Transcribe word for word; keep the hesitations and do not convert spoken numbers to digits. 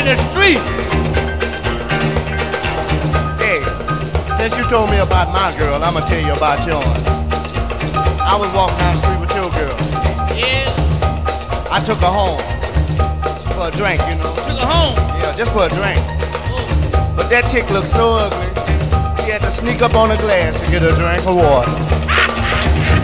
the street. Hey, since you told me about my girl, I'm gonna tell you about yours. I was walking down the street with your girl. Yeah. I took her home for a drink, you know. Took her home. Yeah, just for a drink. Oh. But that chick looked so ugly, she had to sneak up on a glass to get a drink of water.